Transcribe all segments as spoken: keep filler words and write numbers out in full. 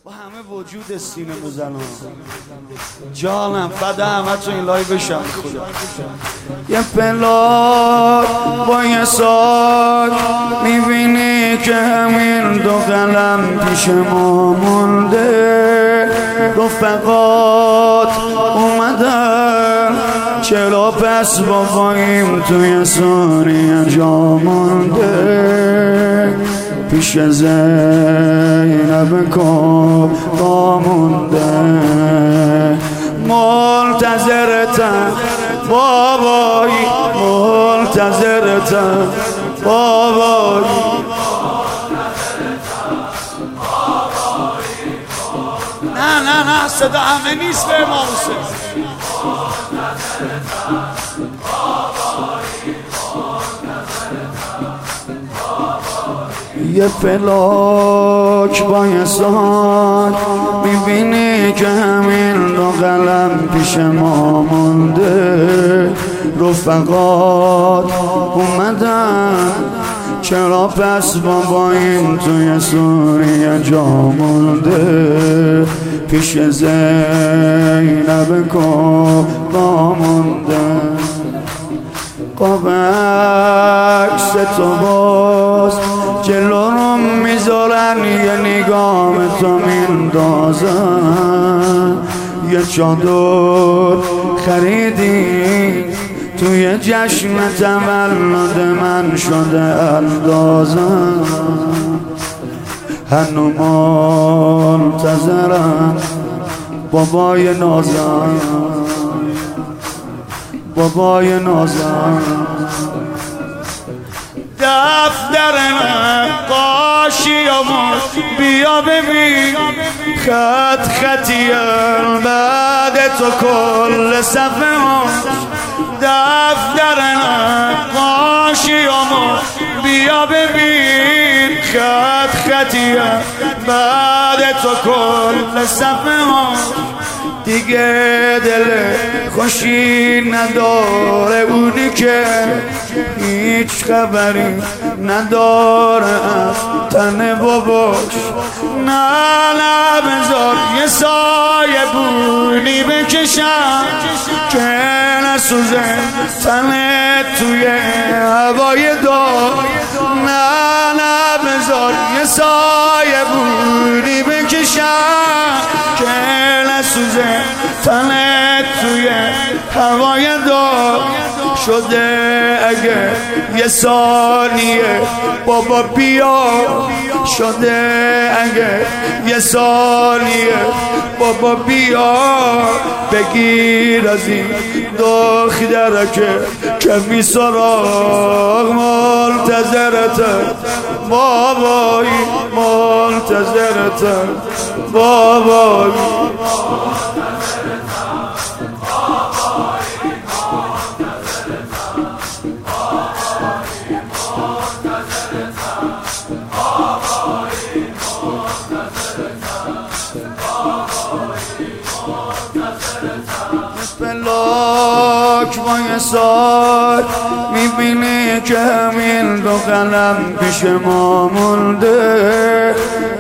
با همه وجود سینه موزنان جانم فدا همه تو این لایو بشم خدا. یه پلاک با یه ساک میبینی که همین دو قلم پیش ما مونده، رفقات اومدن چرا پس باباییم توی ثانیه جا مونده، پیش زینب کبرا مونده، منتظرتم بابایی منتظرتم بابایی. نه نه نه صدا همه نیست به امام حسین. یه پلاک با یه ساک میبینی که همین دو قلم پیش ما مونده، رفقات اومدن چرا پس باباییم توی سوریه جا مونده، پیش زینب کبرا مونده. قاب عکس تو باز جلو رو میذارن، یه نگاه تو میندازن، یه چادر خریدی توی جشن تولد من شده اندازن، هنو منتظرم بابای نازن بابای نازن. دفتر نقاشیامو بیا ببین، خط خطیه بعد تو کل صفحه ها. دفتر نقاشیامو بیا ببین، خط خطیه بعد تو کل صفحه ها. دیگه دل خوشی نداره اونی که هیچ خبری نداره از تن باباش. نه نه بذار یه سایه بونی بکشم که نسوزه تنه توی هوای دار. نه نه بذار یه سایه بونی بکشم که نسوزه تنه توی هوای دار. شده اگه یه ثانیه بابا بیا، شده اگه یه ثانیه بابا بیا، بگیر از این دختره که کمی سراغ. منتظرتم بابایی منتظرتم بابایی. پلاک با یه ساک میبینی که همین دو قلم پیش ما مونده،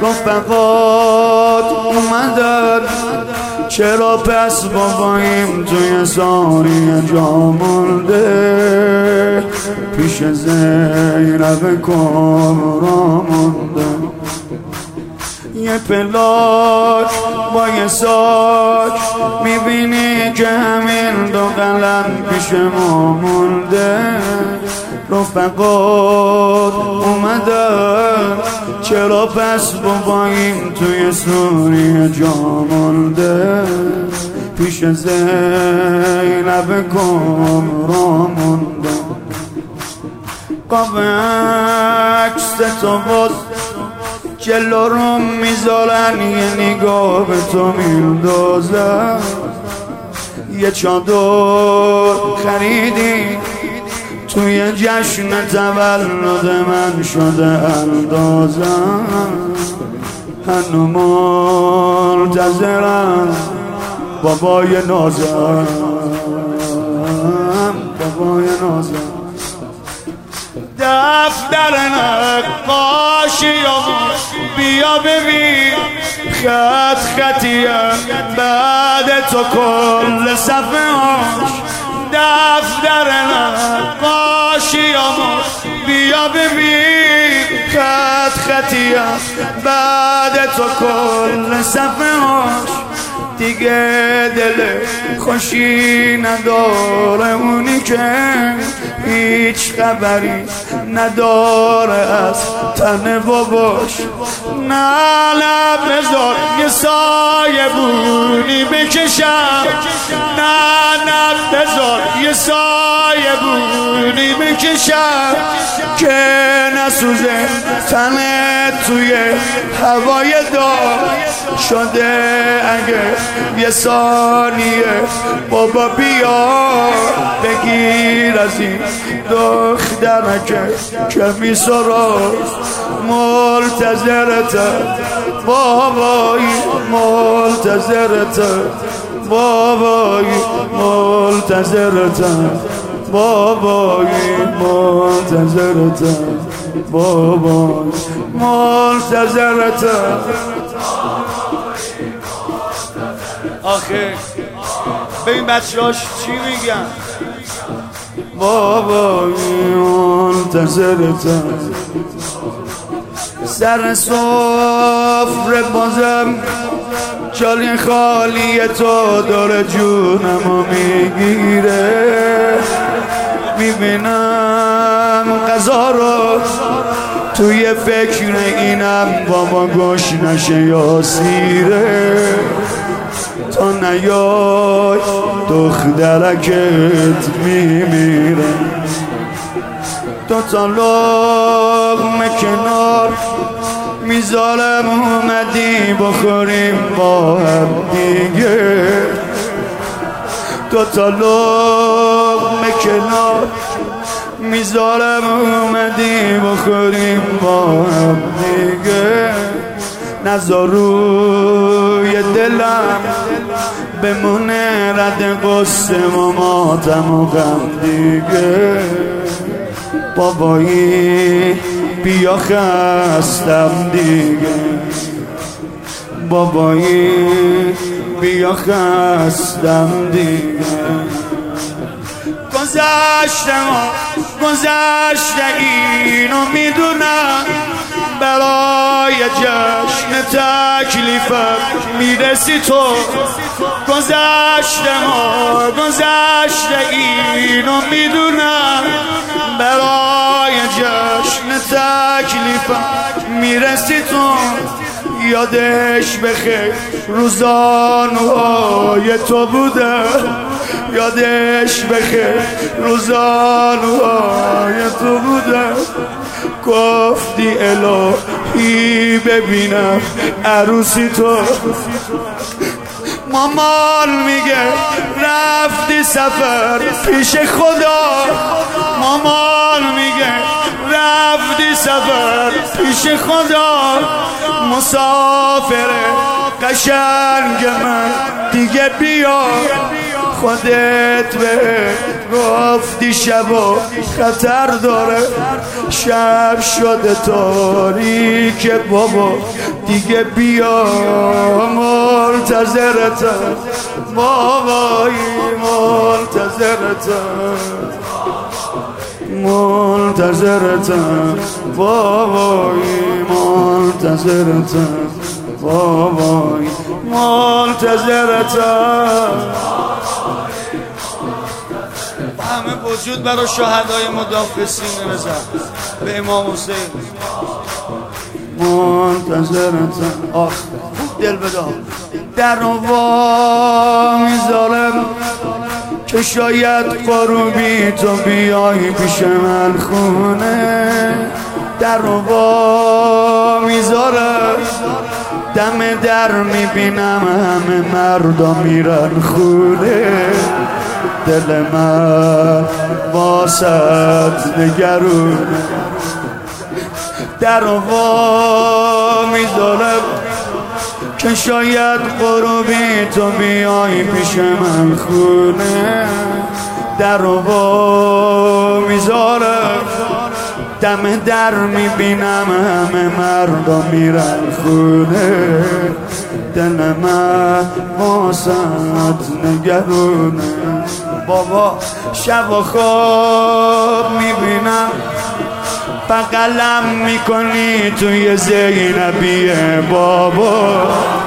رفقات اومدن چرا پس باباییم توی ثانیه جا مونده، پیش زینب کبرا مونده. یه پلاک با یه ساک میبینی که همین دو قلم پیش ما مونده، رفقات اومدن چرا پس باباییم توی سوریه جا مونده، پیش زینب کبرا مونده. قاب عکس تو باز جلو رو میذارن، یه نگاه به تو میندازن، یه چادر خریدی توی جشن تولد من شده اندازن، هنو منتظرم بابای نازم بابای نازم. دفتر نقاشیامو بیا ببین، خط خطیه بعد تو کل صفحه هاش دفتر نقاشیامو بیا ببین خط خطیه بعد تو کل صفحه هاش دیگه دل خوشی نداره اونی که هیچ خبری نداره از تن باباش نه نه بذار یه سایه بونی بکشم نه نه بذار یه سایه بونی بکشم که نسوزه تنت توی هوای دار شده اگه یه ثانیه بابا بیا بگیر از این دخترکه که میسراز منتظرته بابایی منتظرته بابایی منتظرته بابایی منتظرته بابایی منتظرته آخه ببین بچه‌هاش چی میگن بابایی منتظرتم سر سفره بازم جالی خالی تو داره جونمو میگیره میبینم غذا رو توی فکر اینم بابا گوش نشه یا سیره تا نیای دخترکت میمیره دو تا لقمه کنار میذارم اومدی بخوریم با هم دیگه دو تا لقمه کنار میذارم اومدی بخوریم با هم دیگه نذار روی دلم بمونه رد قصه و ماتم و غم دیگه بابایی بیا خستم دیگه بابایی بیا خستم دیگه گذشته ما گذشته اینو میدونم برای جشن تکلیفم میرسی تو گذشته ما گذشته اینو میدونم برای جشن تکلیفم میرسی تو یادش بخیر روزانوهای تو بوده یادش بخیر روزانوهای تو بوده گفتی الهی ببینم عروسی تو مامان میگه رفتی سفر پیش خدا مامان میگه رفتی سفر پیش خدا مسافر قشنگ من دیگه بیا خودت به گفتی شبا خطر داره شب شده تاریک بابا دیگه بیا منتظرتم بابایی منتظرتم منتظرتم بابایی منتظرتم بابایی منتظرتم همه وجود برای شهدای مدافع سینه بزن به امام حسین منتظرتم آخ دل بدام در رو وا میذارم که شاید قروبی تو بیایی پیش من خونه در رو وا میذارم دم در میبینم همه مردا میرن خونه دل من واسط نگرونه در رو وا میذارم که شاید قربی تو بیایی پیش من خونه در رو وا میذارم دم در میبینم همه مردم میرن خونه، دل من واسط نگرونه. بابا شب و خواب میبینم بغلم میکنی توی زینبیه. بابا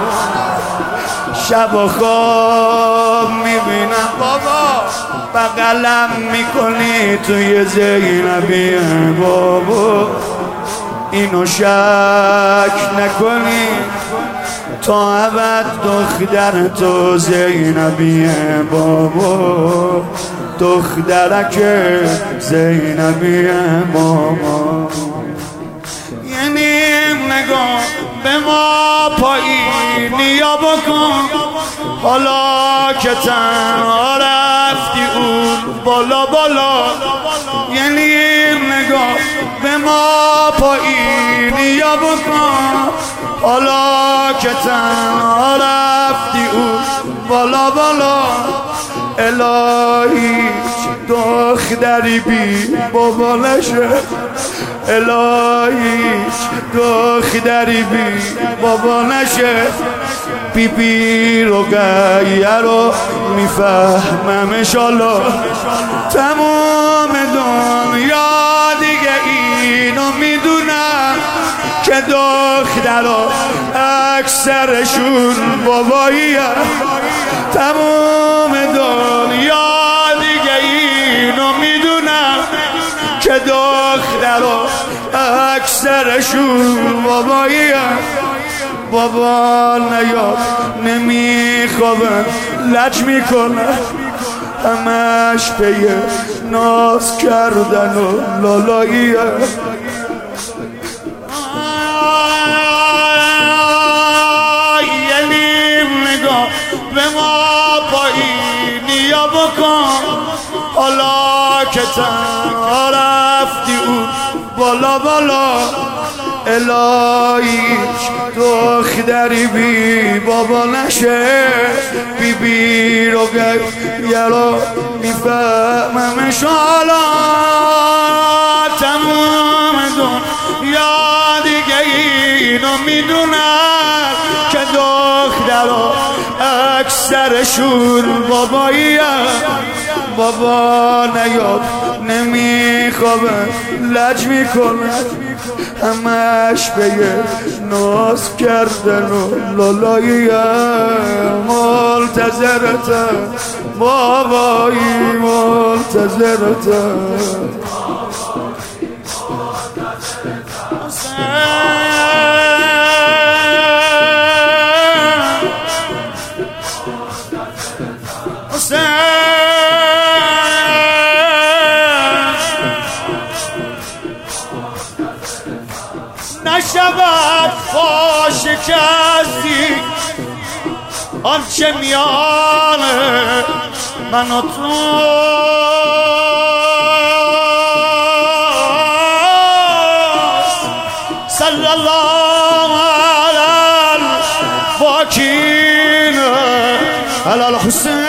شب و خواب میبینم بابا بغلم میکنی توی زینبیه. بابا اینو شک نکنی تا ابد دختر تو زینبیه. بابا دخترک زینبیه. بابا یعنی نگاه به ما پایینی یا بکن، حالا که تنها رفتی اون بالا بالا. یعنی نگاه به ما پایینی یا بکن، حالا که تنها رفتی اون بالا بالا. الهی دختری بی بابا نشه، الهی دختری بی بابا نشه. بی بی رو گیه رو میفهمم انشالله. تمام دنیا دیگه اینو میدونم که دخترها اکثرشون باباییه. تمام دنیا دیگه اینو میدونم که دخترها اکثرشون باباییه. بابا نیاد نمیخوابن لج میکنه، همش پیه ناز کردن و لالاییه. یه نگاه به ما پایینی یا بکن، حالا که تنها رفتی اون بالا بالا. الهی دختری بی بابا نشه، بی بی رو گیه رو میفهمم انشالله. تمام دنیا دیگه اینو میدونم که دخترها اکثرشون باباییه. بابا نیاد نمیخوابن لج میکنه، همش به یه ناز کردن و لالاییه. منتظرتم بابایی منتظرتم. نشود خوش کسی آنچه میان من و تو. صلی الله علی الباکین علی الحسین.